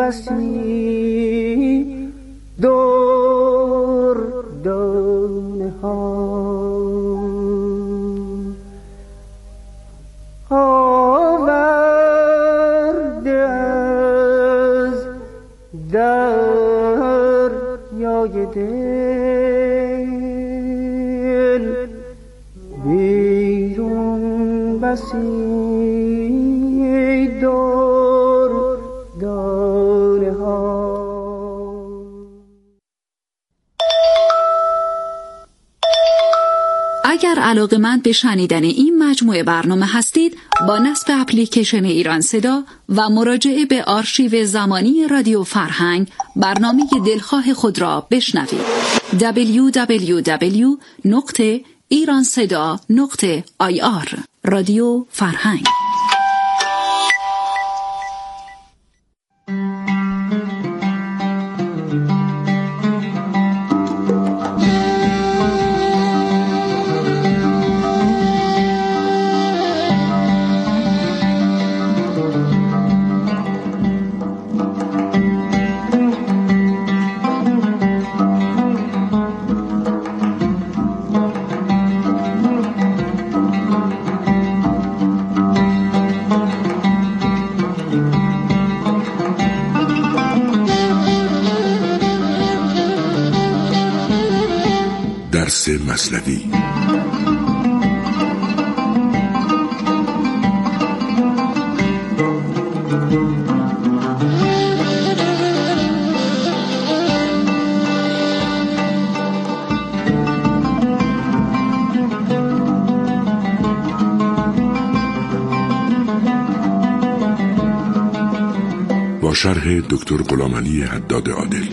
بسی دور دانه ها آورده از دریای دل بیرون بسی دور دانه ها. اگر علاقه‌مند به شنیدن این مجموعه برنامه هستید، با نصب اپلیکیشن ایران صدا و مراجعه به آرشیو زمانی رادیو فرهنگ برنامه دلخواه خود را بشنوید. www.iranseda.ir رادیو فرهنگ. درس مثنوی. با شرح دکتر غلامعلی حداد عادل.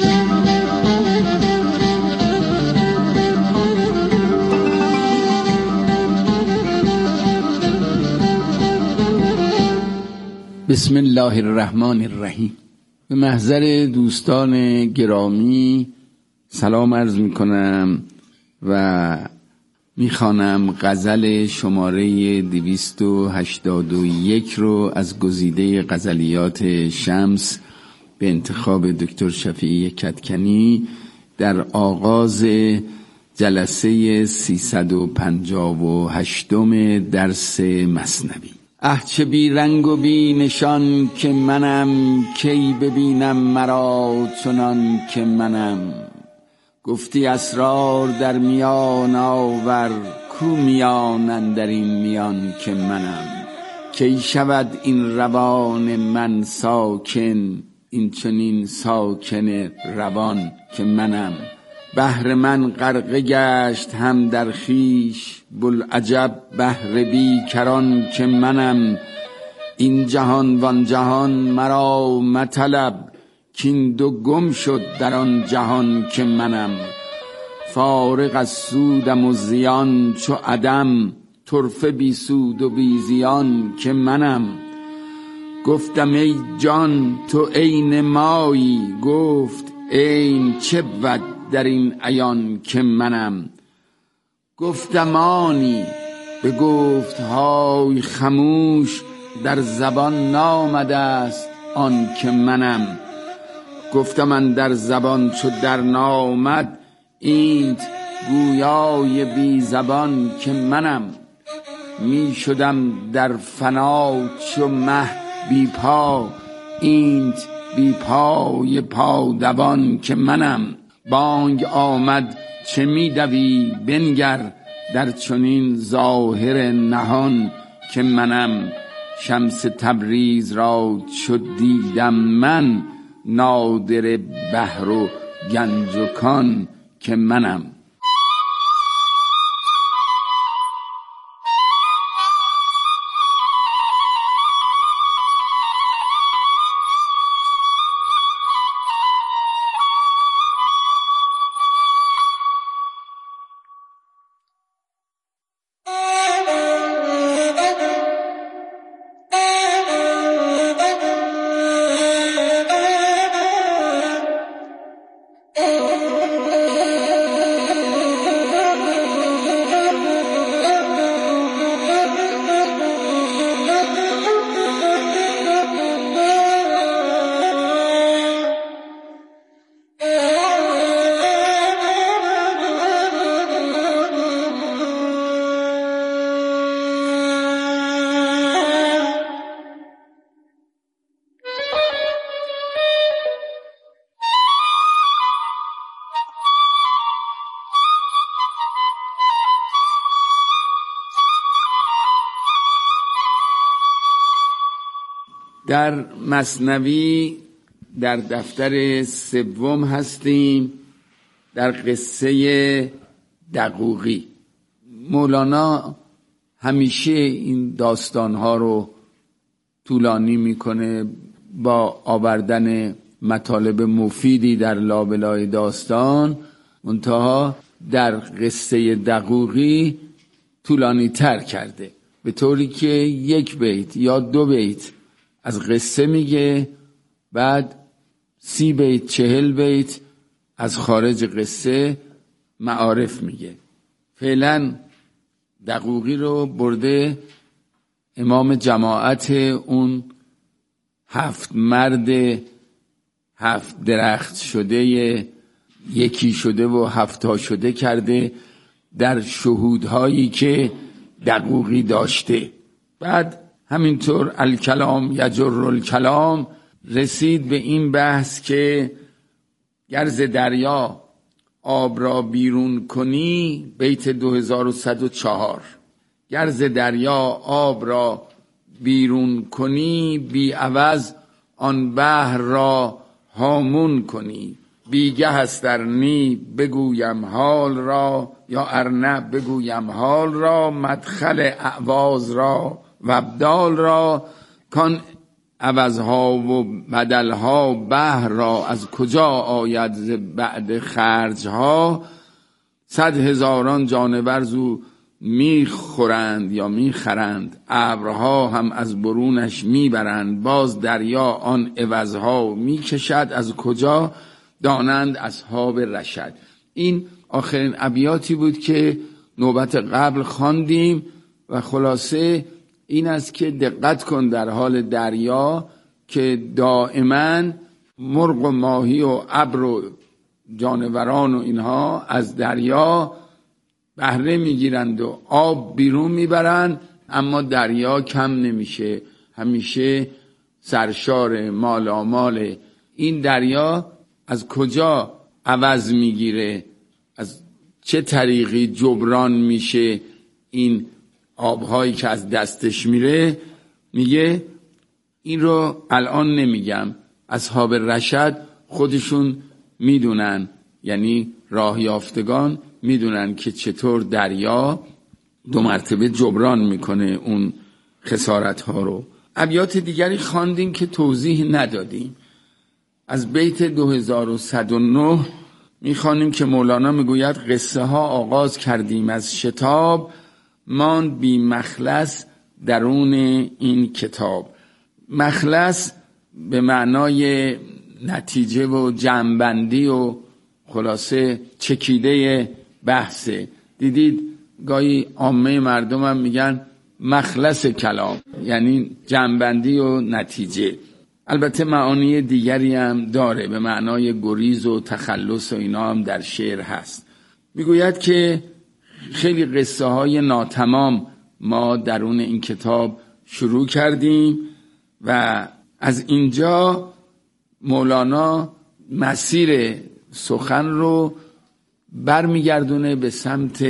بسم الله الرحمن الرحیم. به محضر دوستان گرامی سلام عرض می کنم و می خوانم غزل شماره 281 رو از گزیده غزلیات شمس به انتخاب دکتر شفیعی کدکنی در آغاز جلسه 358 درس مثنوی. چه بی رنگ و بی نشان که منم، کی ببینم مرا چنان که منم. گفتی اسرار در میان آور، کو میان اندر این میان که منم. کی شود این روان من ساکن، این چنین ساکن روان که منم. بحر من غرقه گشت هم در خویش، بوالعجب بحر بی کران که منم. این جهان وان جهان مرا مطلب، کین دو گم شد در آن جهان که منم. فارغ از سودم و زیان چو عدم، طرفه بی سود و بی زیان که منم. گفتم ای جان تو عین مایی، گفت عین چه بود در این عیان که منم. گفتم آنی، بگفت های خموش، در زبان نامده است آن که منم. گفتم من در زبان چو در نامد، اینت گویای بی زبان که منم. می شدم در فنا چو مه بی پا، اینت بی پای پادوان که منم. بانگ آمد چه می دوی بنگر، در چنین ظاهر نهان که منم. شمس تبریز را چو دیدم من، نادر بحر و گنج و کان که منم. در مثنوی در دفتر 3 هستیم، در قصه دقوقی. مولانا همیشه این داستانها رو طولانی میکنه با آوردن مطالب مفیدی در لابلای داستان، منتها در قصه دقوقی طولانی تر کرده، به طوری که 1 بیت یا 2 بیت از قصه میگه، بعد 30 بیت 40 بیت از خارج قصه معارف میگه. فعلا دقوقی رو برده امام جماعت اون 7 مرد 7 درخت شده، یکی شده و 7 شده کرده در شهودهایی که دقوقی داشته. بعد همینطور الکلام یجر الکلام رسید به این بحث که گر ز دریا آب را بیرون کنی، بیت 2104، گر ز دریا آب را بیرون کنی، بی عوض آن بحر را هامون کنی. بیگه هست در نی بگویم حال را، یا ارنه بگویم حال را، مدخل اعواز را و ابدال را، کان عوضها و بدلها بحر را، از کجا آید ز بعد خرجها. 100,000 جانور زو میخورند یا میخرند، ابرها هم از برونش میبرند، باز دریا آن عوضها میکشد، از کجا دانند اصحاب رشد. این آخرین ابیاتی بود که نوبت قبل خواندیم و خلاصه این است که دقت کن در حال دریا که دائما مرغ و ماهی و ابر و جانوران و اینها از دریا بهره میگیرند و آب بیرون میبرند، اما دریا کم نمیشه، همیشه سرشار مالامال. این دریا از کجا عوض میگیره، از چه طریقی جبران میشه این آبهایی که از دستش میره؟ میگه این رو الان نمیگم، اصحاب رشد خودشون میدونن، یعنی راه یافتگان میدونن که چطور دریا 2 مرتبه جبران میکنه اون خسارت ها رو. ابیات دیگری خواندیم که توضیح ندادیم. از بیت 2109 میخوانیم که مولانا میگوید قصه ها آغاز کردیم از شتاب، ماند بی مخلص درون این کتاب. مخلص به معنای نتیجه و جمع‌بندی و خلاصه چکیده بحثه. دیدید گاهی عامه مردم هم میگن مخلص کلام، یعنی جمع‌بندی و نتیجه. البته معانی دیگری هم داره، به معنای گریز و تخلص و اینا هم در شعر هست. میگوید که خیلی قصه های ناتمام ما درون این کتاب شروع کردیم و از اینجا مولانا مسیر سخن رو برمیگردونه به سمت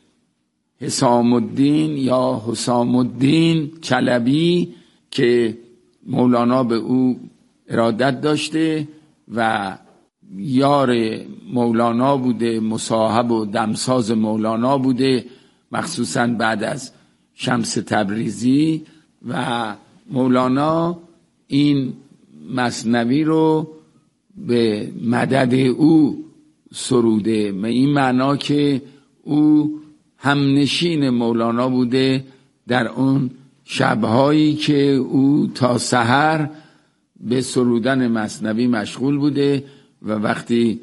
حسام الدین یا حسام الدین چلبی که مولانا به او ارادت داشته و یار مولانا بوده، مصاحب و دمساز مولانا بوده، مخصوصا بعد از شمس تبریزی. و مولانا این مثنوی رو به مدد او سروده، به این معنا که او همنشین مولانا بوده در اون شبهایی که او تا سحر به سرودن مثنوی مشغول بوده و وقتی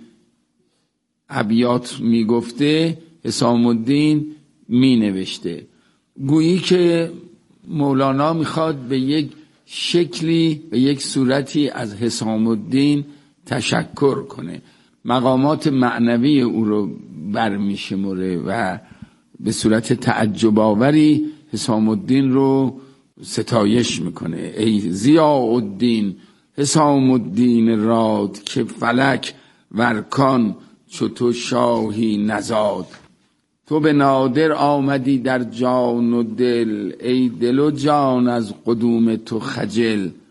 ابیات می گفته حسام الدین می نوشته. گویی که مولانا میخواد به یک شکلی، به یک صورتی از حسام الدین تشکر کنه، مقامات معنوی او رو برمی شمره و به صورت تعجب آوری حسام الدین رو ستایش میکنه. ای ضیاء الدین حسام الدین راد، که فلک ورکان چو تو شاهی نزاد. تو به نادر آمدی در جان و دل، ای دل و جان از قدوم تو خجل.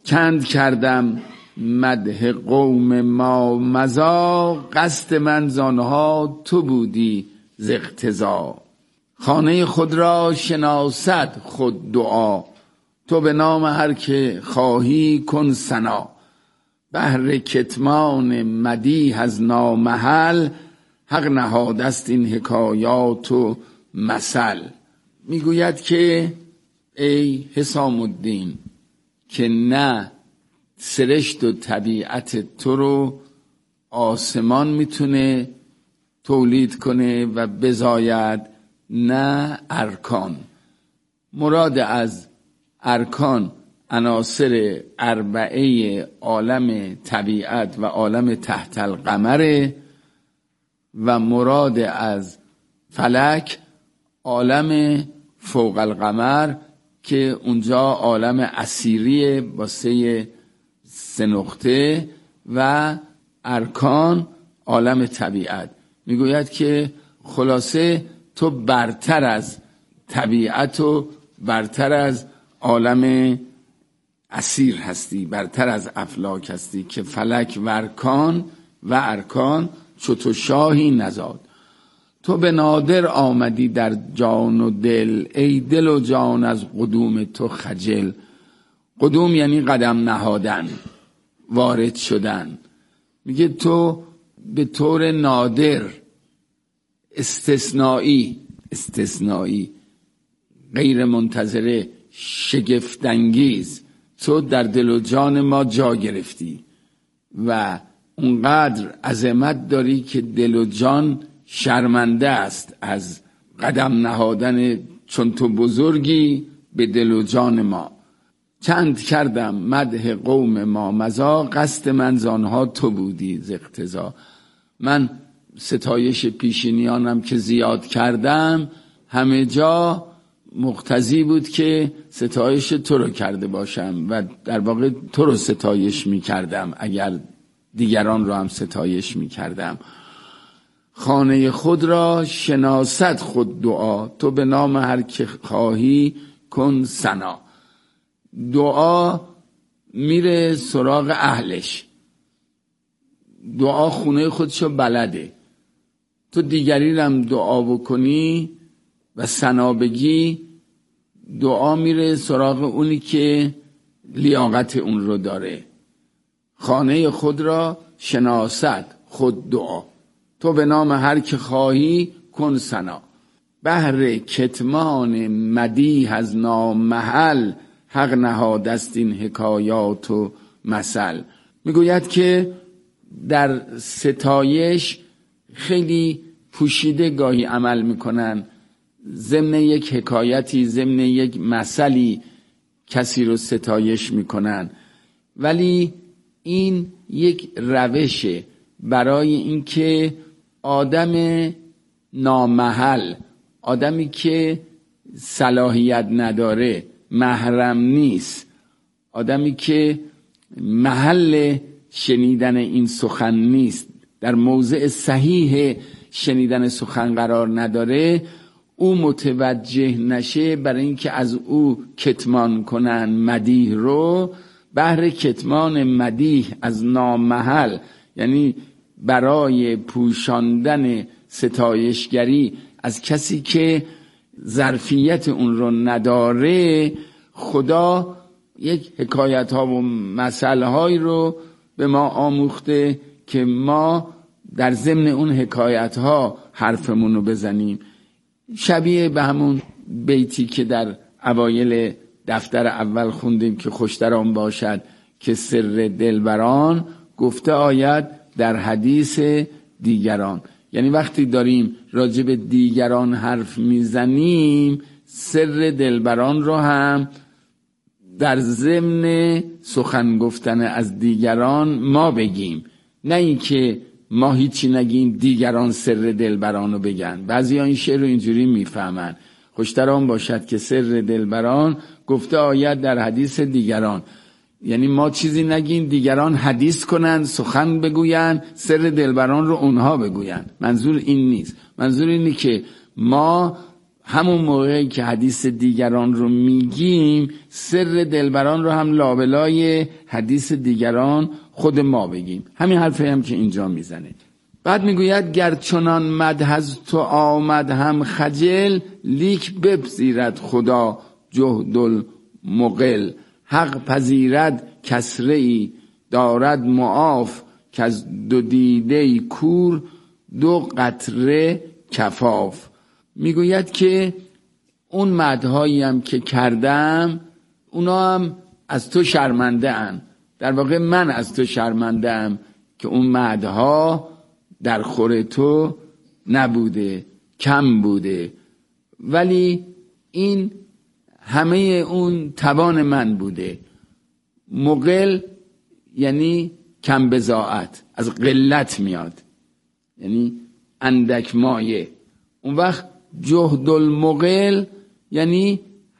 چند کردم مدح قوم ما مضی، قصد من زانها تو بودی ز اقتضا. خانه خود را شناسد خود دعا، تو به نام هر که خواهی کن ثنا. بهر کتمان مدیح از نامحل، حق نهادست این حکایات و مثل. میگوید که ای حسام الدین که نه سرشت و طبیعت تو رو آسمان میتونه تولید کنه و بزاید، نه ارکان. مراد از ارکان عناصر اربعه عالم طبیعت و عالم تحت القمر، و مراد از فلک عالم فوق القمر که اونجا عالم اسیریه با سه نقطه، و ارکان عالم طبیعت. میگوید که خلاصه تو برتر از طبیعت و برتر از عالم اسیر هستی، برتر از افلاک هستی که فلک و ارکان چو تو شاهی نزاد. تو به نادر آمدی در جان و دل، ای دل و جان از قدوم تو خجل. قدوم یعنی قدم نهادن، وارد شدن. میگه تو به طور نادر، استثنایی، غیر منتظره، شگفت‌انگیز تو در دل و جان ما جا گرفتی و اونقدر عظمت داری که دل و جان شرمنده است از قدم نهادن چون تو بزرگی به دل و جان ما. چند کردم مدح قوم ما مضی، قصد من زانها تو بودی ز اقتضا. من ستایش پیشینیانم که زیاد کردم همه جا مقتضی بود که ستایش تو رو کرده باشم و در واقع تو رو ستایش می کردم اگر دیگران رو هم ستایش می کردم. خانه خود را شناسد خود دعا، تو به نام هر که خواهی کن ثنا. دعا میره سراغ اهلش، دعا خونه خودشو بلده. تو دیگری رم دعا بکنی و ثنا بگی، دعا میره سراغ اونی که لیاقت اون رو داره. خانه خود را شناسد خود دعا، تو به نام هر که خواهی کن ثنا. بهر کتمان مدیح از نامحل، حق نهادست این حکایات و مثل. میگوید که در ستایش خیلی پوشیده گاهی عمل میکنن، ضمن یک حکایتی، ضمن یک مثلی کسی رو ستایش میکنن، ولی این یک روشه برای اینکه آدم نامحل، آدمی که صلاحیت نداره، محرم نیست، آدمی که محل شنیدن این سخن نیست، در موضع صحیح شنیدن سخن قرار نداره، او متوجه نشه برای اینکه از او کتمان کنن مدیح رو. بهر کتمان مدیح از نامحل یعنی برای پوشاندن ستایشگری از کسی که ظرفیت اون رو نداره، خدا یک حکایت ها و مسئله های رو به ما آموخته که ما در ضمن اون حکایت ها حرفمون رو بزنیم. شبیه به همون بیتی که در اوایل دفتر اول خوندیم که خوشتر آن باشد که سر دلبران گفته آید در حدیث دیگران. یعنی وقتی داریم راجع به دیگران حرف میزنیم، سر دلبران رو هم در ضمن سخن گفتن از دیگران ما بگیم، نه اینکه ما هیچی نگیم دیگران سر دلبران رو بگن. بعضی ها این شعر رو اینجوری میفهمن، خوشتر آن باشد که سر دلبران گفته آید در حدیث دیگران، یعنی ما چیزی نگیم دیگران حدیث کنن، سخن بگوین، سر دلبران رو اونها بگوین. منظور این نیست، منظور اینه که ما همون موقعی که حدیث دیگران رو میگیم سر دلبران رو هم لابلای حدیث دیگران خود ما بگیم. همین حرفی هم که اینجا میزنه. بعد میگوید گر چنان مدح از تو آمد هم خجل، لیک بپذیرد خدا جهد المقل. حق پذیرد کسره ای دارد معاف، که از دو دیده کور دو قطره کفاف. میگوید که اون مدحایی هم که کردم اونا هم از تو شرمنده ان. در واقع من از تو شرمنده ام که اون مدحها در خور تو نبوده، کم بوده، ولی این همه اون توان من بوده. مقل یعنی کم بضاعت، از قلت میاد، یعنی اندک مایه. اون وقت جهد المقل یعنی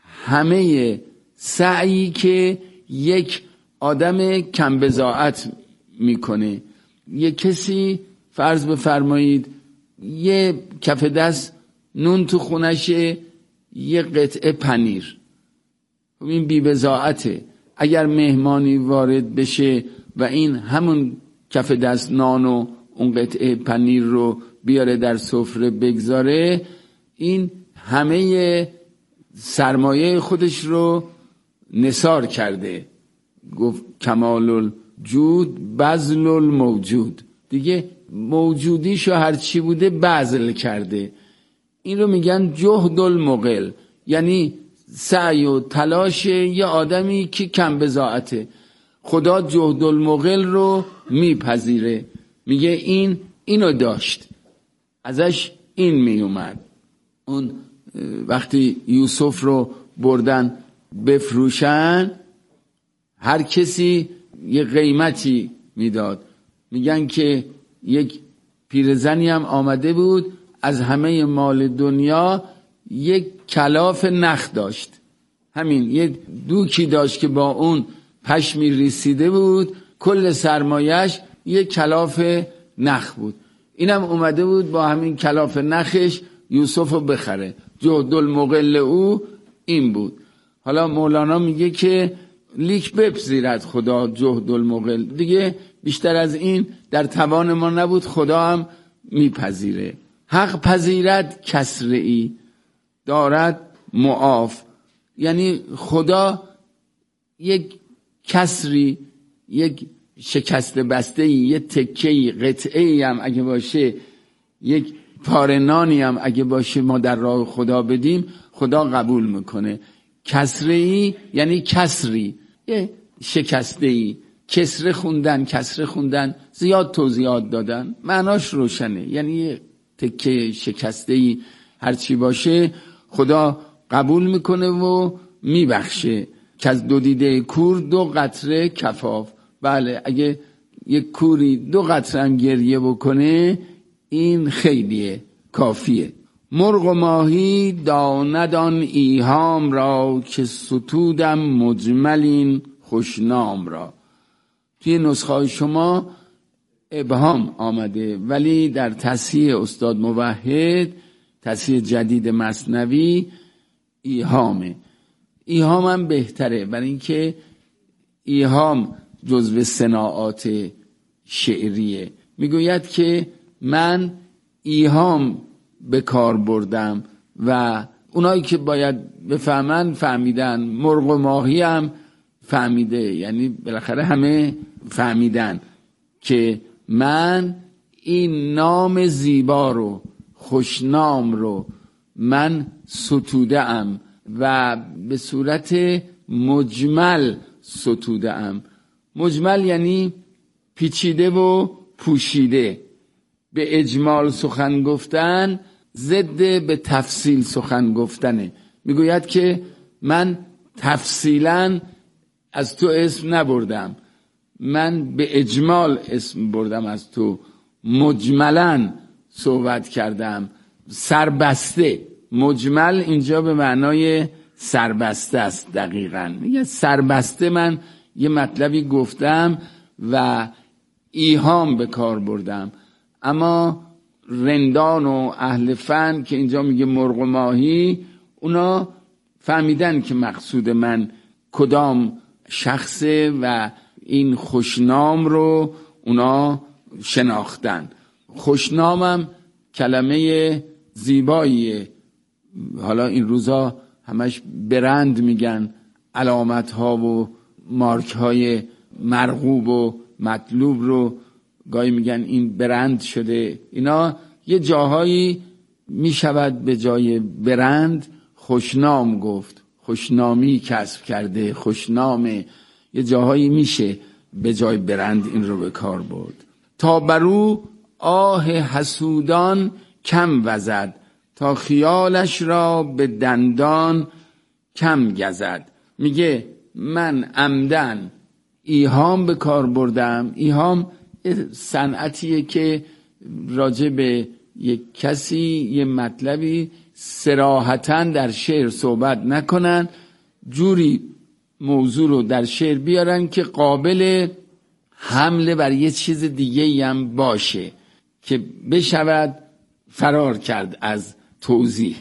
همه سعی که یک آدم کم بضاعت میکنه. یک کسی فرض بفرمایید یه کف دست نون تو خونشه، یه قطعه پنیر، این بی بضاعته. اگر مهمانی وارد بشه و این همون کف دست نان و اون قطعه پنیر رو بیاره در سفره بگذاره، این همه سرمایه خودش رو نثار کرده. گفت کمال الجود بذل الموجود، دیگه موجودیشو هر چی بوده بذل کرده. این رو میگن جهد المقل، یعنی سعی و تلاش یه آدمی که کم بضاعته. خدا جهد المقل رو میپذیره، میگه اینو داشت، ازش این میومد. اون وقتی یوسف رو بردن بفروشن، هر کسی یه قیمتی میداد. میگن که یک پیرزنی هم آمده بود از همه مال دنیا یک کلاف نخ داشت، همین یه دوکی داشت که با اون پشمی ریسیده بود، کل سرمایش یک کلاف نخ بود. اینم اومده بود با همین کلاف نخش یوسف رو بخره. جهد المقل او این بود. حالا مولانا میگه که لیک بپذیرد خدا جهد المقل، دیگه بیشتر از این در توان ما نبود، خدا هم میپذیره. حق پذیرد کسره ای دارد معاف، یعنی خدا یک کسری، یک شکست بسته ای، یک تکه‌ای، قطعه‌ای هم اگه باشه، یک پاره نانی هم اگه باشه، ما در راه خدا بدیم، خدا قبول میکنه. کسره ای یعنی کسری، یه شکسته ای. کسره خوندن زیاد توضیحات دادن، معناش روشنه، یعنی یه تکه شکسته ای هر چی باشه خدا قبول میکنه و میبخشه. که از دو دیده کور دو قطره کفاف. بله، اگه یک کوری دو قطره هم گریه بکنه این خیلیه، کافیه. مرغ و ماهی داندان ایهام را، که ستودم مجملین خوشنام را. توی نسخه شما ابهام آمده، ولی در تصحیح استاد موحد، تصحیح جدید مثنوی، ایهامه. ایهام هم بهتره، برای اینکه ایهام جزو صناعات شعریه. میگوید که من ایهام به کار بردم و اونایی که باید بفهمن فهمیدن، مرغ و ماهی هم فهمیده، یعنی بالاخره همه فهمیدن که من این نام زیبا رو، خوشنام رو من ستوده ام و به صورت مجمل ستوده ام. مجمل یعنی پیچیده و پوشیده. به اجمال سخن گفتن ضد به تفصیل سخن گفتنه. میگوید که من تفصیلا از تو اسم نبردم، من به اجمال اسم بردم از تو، مجملا صحبت کردم، سربسته. مجمل اینجا به معنای سربسته است. دقیقاً میگه سربسته من یه مطلبی گفتم و ایهام به کار بردم. اما رندان و اهل فن که اینجا میگه مرغ و ماهی، اونا فهمیدن که مقصود من کدام شخصه و این خوشنام رو اونا شناختن. خوشنامم کلمه زیباییه. حالا این روزا همش برند میگن، علامت ها و مارک های مرغوب و مطلوب رو گاهی میگن این برند شده. اینا یه جاهایی میشود به جای برند خوشنام گفت، خوشنامی کسب کرده، خوشنامه. یه جاهایی میشه به جای برند این رو به کار برد. تا برو آه حسودان کم وزد، تا خیالش را به دندان کم گزد. میگه من عمدن ایهام به کار بردم. ایهام صنعتیه که راجع به یک کسی یه مطلبی صراحتاً در شعر صحبت نکنن، جوری موضوع رو در شعر بیارن که قابل حمله بر یه چیز دیگه هم باشه که بشود فرار کرد از توضیح.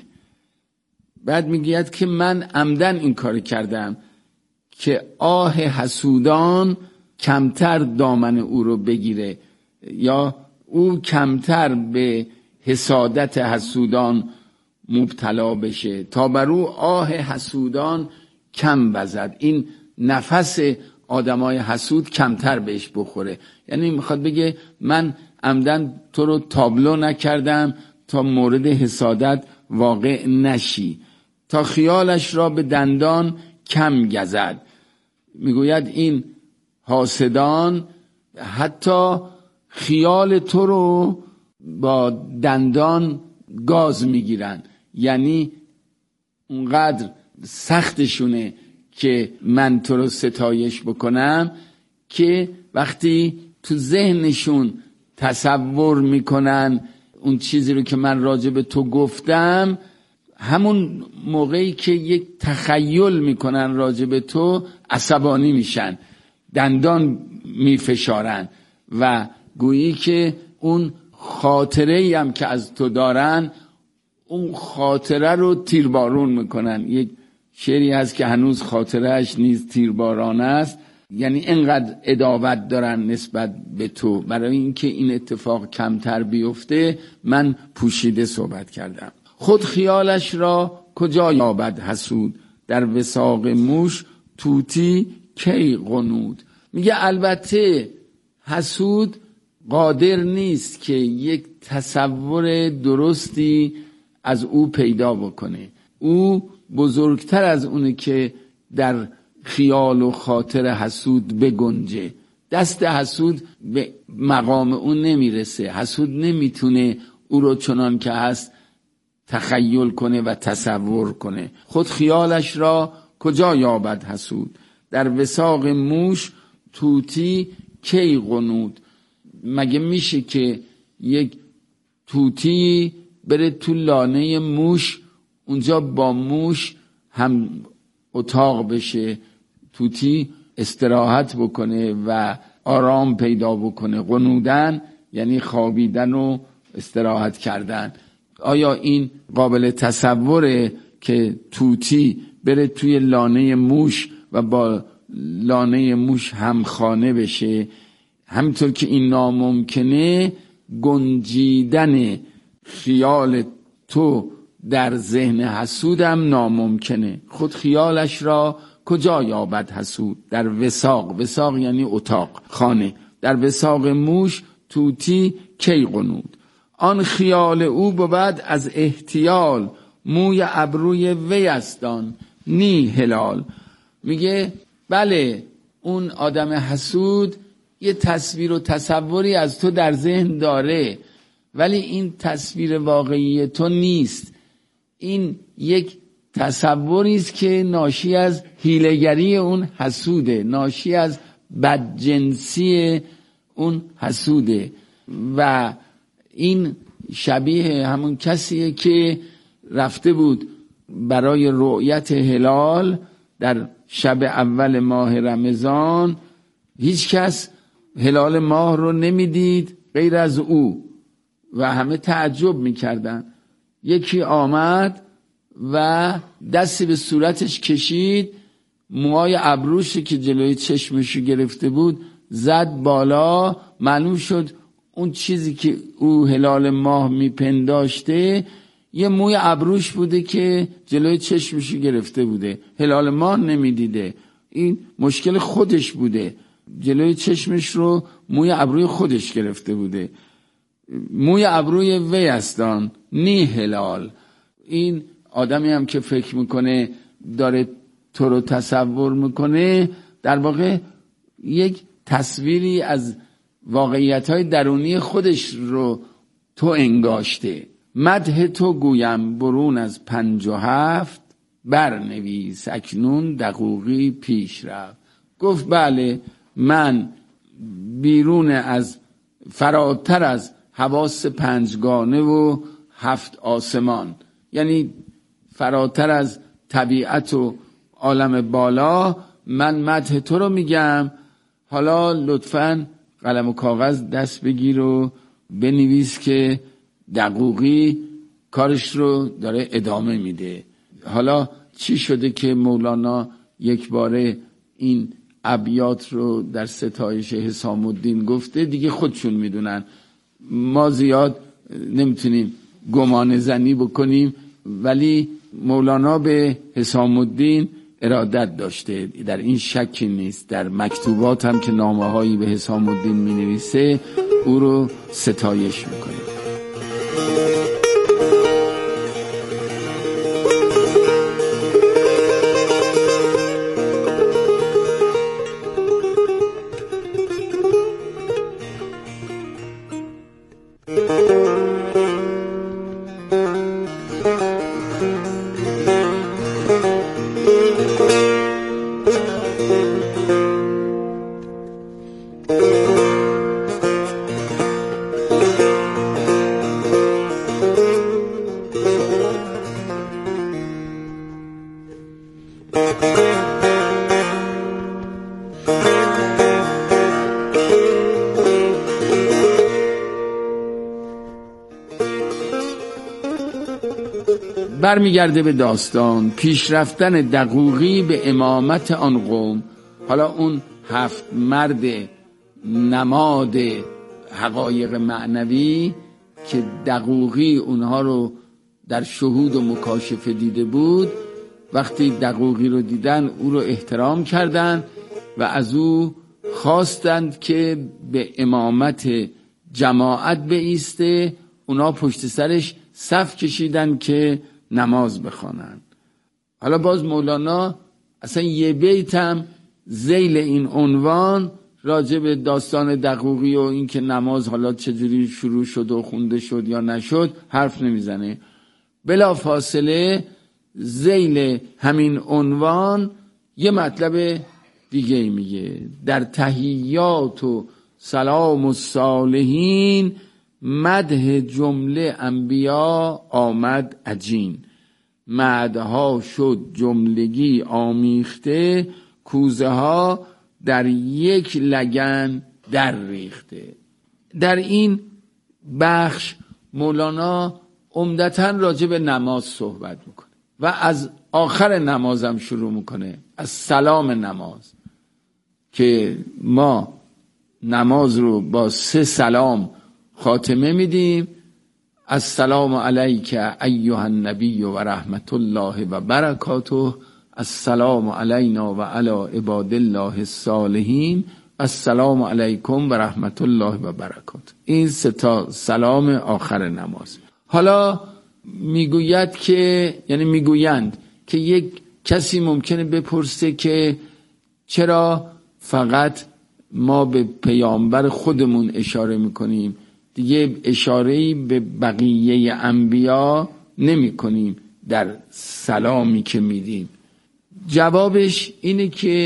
بعد میگوید که من عمدن این کار کردم که آه حسودان کمتر دامن او رو بگیره، یا او کمتر به حسادت حسودان مبتلا بشه. تا بر او آه حسودان کم وزد، این نفس آدمای حسود کمتر بهش بخوره. یعنی میخواد بگه من عمدن تو رو تابلو نکردم تا مورد حسادت واقع نشی. تا خیالش را به دندان کم گزد. میگوید این حاسدان حتی خیال تو رو با دندان گاز میگیرن، یعنی اونقدر سختشونه که من تو رو ستایش بکنم که وقتی تو ذهنشون تصور میکنن اون چیزی رو که من راجع به تو گفتم، همون موقعی که یک تخیل میکنن راجع به تو عصبانی میشن، دندان میفشارن و گویی که اون خاطره‌ای هم که از تو دارن اون خاطره رو تیربارون میکنن. یک شعری هست که هنوز خاطرهش نیز تیرباران است، یعنی انقدر عداوت دارن نسبت به تو. برای اینکه این اتفاق کمتر بیفته من پوشیده صحبت کردم. خود خیالش را کجا یابد حسود، در وثاق موش طوطی کی غنود. میگه البته حسود قادر نیست که یک تصور درستی از او پیدا بکنه. او بزرگتر از اونه که در خیال و خاطر حسود بگنجه. دست حسود به مقام اون نمیرسه. حسود نمیتونه او رو چنان که هست تخیل کنه و تصور کنه. خود خیالش را کجا یابد حسود، در وثاق موش طوطی کی غنود. مگه میشه که یک طوطی بره تو لانه موش، اونجا با موش هم اتاق بشه، طوطی استراحت بکنه و آرام پیدا بکنه؟ غنودن یعنی خوابیدن و استراحت کردن. آیا این قابل تصوره که طوطی بره توی لانه موش و با لانه موش همخانه بشه؟ همینطور که این ناممکنه، گنجیدن خیال تو در ذهن حسودم ناممکنه. خود خیالش را کجا یابد حسود، در وثاق، وثاق یعنی اتاق، خانه، در وثاق موش طوطی کی غنود. آن خیال او بود از احتیال، موی ابروی وی استان نی هلال. میگه بله اون آدم حسود یه تصویر و تصوری از تو در ذهن داره، ولی این تصویر واقعی تو نیست. این یک تصوری است که ناشی از حیله‌گری اون حسوده، ناشی از بدجنسی اون حسوده. و این شبیه همون کسیه که رفته بود برای رؤیت هلال در شب اول ماه رمضان. هیچ کس هلال ماه رو نمیدید غیر از او. و همه تعجب میکردن. یکی آمد و دستی به صورتش کشید، موهای ابروش که جلوی چشمشو گرفته بود زد بالا. معلوم شد اون چیزی که او هلال ماه میپنداشته یه موی ابروش بوده که جلوی چشمشو گرفته بوده، هلال ماه نمیدیده. این مشکل خودش بوده، جلوی چشمش رو موی ابروی خودش گرفته بوده. موی ابروی وی استان نی هلال. این آدمی هم که فکر میکنه داره تو رو تصور میکنه، در واقع یک تصویری از واقعیت‌های درونی خودش رو تو انگاشته. مدح تو گویم برون از 57، برنویس اکنون دقوقی پیش رفت. گفت بله، من بیرون از فراتر از حواس 5 و 7 آسمان، یعنی فراتر از طبیعت و عالم بالا، من مدح تو رو میگم. حالا لطفاً قلم و کاغذ دست بگیر و بنویس که دقوقی کارش رو داره ادامه میده. حالا چی شده که مولانا یک باره این ابیات رو در ستایش حسام الدین گفته؟ دیگه خودشون میدونن، ما زیاد نمیتونیم گمان زنی بکنیم، ولی مولانا به حسام الدین ارادت داشته، در این شکی نیست. در مکتوبات هم که نامه‌هایی به حسام الدین می‌نویسه او رو ستایش میکنه. برمیگرده به داستان پیش رفتن دقوقی به امامت آن قوم. حالا اون 7 مرد نماد حقایق معنوی که دقوقی اونها رو در شهود و مکاشفه دیده بود، وقتی دقوقی رو دیدن او رو احترام کردند و از او خواستند که به امامت جماعت بایسته. اونا پشت سرش صف کشیدن که نماز بخوانن. حالا باز مولانا اصلا یه بیت هم ذیل این عنوان راجع به داستان دقوقی و این که نماز حالا چجوری شروع شد و خونده شد یا نشد حرف نمیزنه. بلا فاصله ذیل همین عنوان یه مطلب دیگه میگه: در تحیات و سلام الصالحین مدح جمله انبیا آمد عجین. مدحها شد جملگی آمیخته، کوزه ها در یک لگن در ریخته. در این بخش مولانا عمدتاً راجع به نماز صحبت میکنه و از آخر نمازم شروع میکنه، از سلام نماز، که ما نماز رو با 3 سلام خاتمه میدیم: السلام علیک ایها النبی و رحمت الله و برکاته، السلام علینا و علی عباد الله الصالحین، السلام علیکم و رحمت الله و برکاته. این 3 سلام آخر نماز. حالا میگویند که یک کسی ممکنه بپرسه که چرا فقط ما به پیامبر خودمون اشاره میکنیم، دیگه اشاره‌ای به بقیه انبیا نمی کنیم در سلامی که میدیم؟ جوابش اینه که